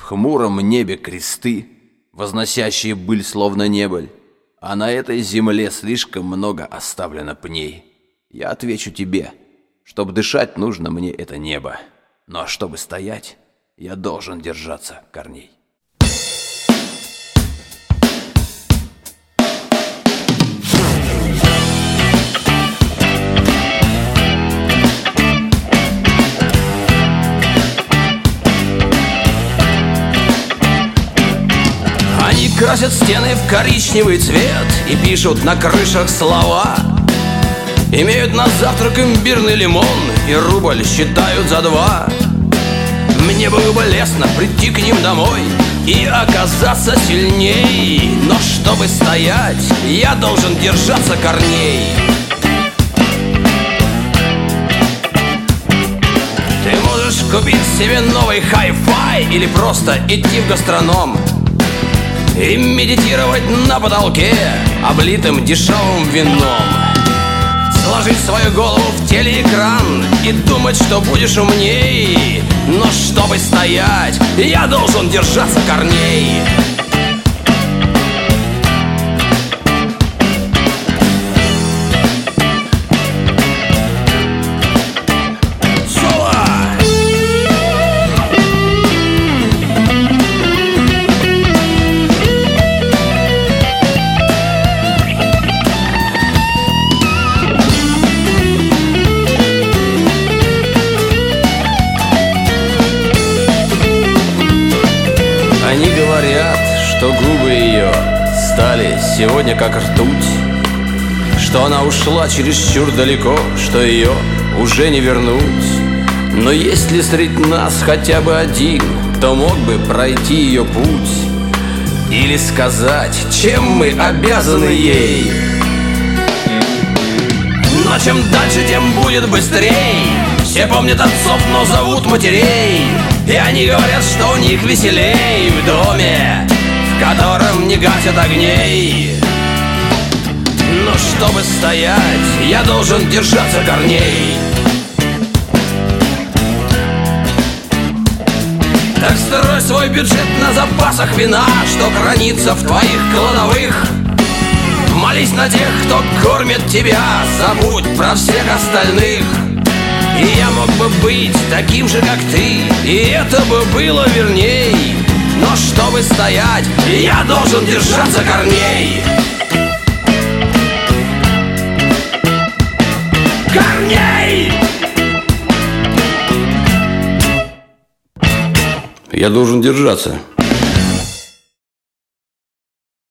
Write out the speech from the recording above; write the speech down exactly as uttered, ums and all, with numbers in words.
хмуром небе кресты, возносящие быль словно небыль, а на этой земле слишком много оставлено пней. Я отвечу тебе, чтоб дышать нужно мне это небо, но чтобы стоять, я должен держаться корней. Они красят стены в коричневый цвет и пишут на крышах слова. Имеют на завтрак имбирный лимон и рубль считают за два. Мне было бы лестно прийти к ним домой и оказаться сильней, но чтобы стоять, я должен держаться корней. Ты можешь купить себе новый хай-фай или просто идти в гастроном и медитировать на потолке, облитым дешевым вином. Сложить свою голову в телеэкран и думать, что будешь умней, но чтобы стоять, я должен держаться корней. Они говорят, что губы ее стали сегодня как ртуть, что она ушла чересчур далеко, что ее уже не вернуть. Но есть ли среди нас хотя бы один, кто мог бы пройти ее путь или сказать, чем мы обязаны ей? Но чем дальше, тем будет быстрей. Все помнят отцов, но зовут матерей, и они говорят, что у них веселей в доме, в котором не гасят огней. Но чтобы стоять, я должен держаться корней. Так строй свой бюджет на запасах вина, что хранится в твоих кладовых. Молись на тех, кто кормит тебя, забудь про всех остальных. И я мог бы быть таким же, как ты, и это бы было верней. Но чтобы стоять, я должен держаться корней. Корней! Я должен держаться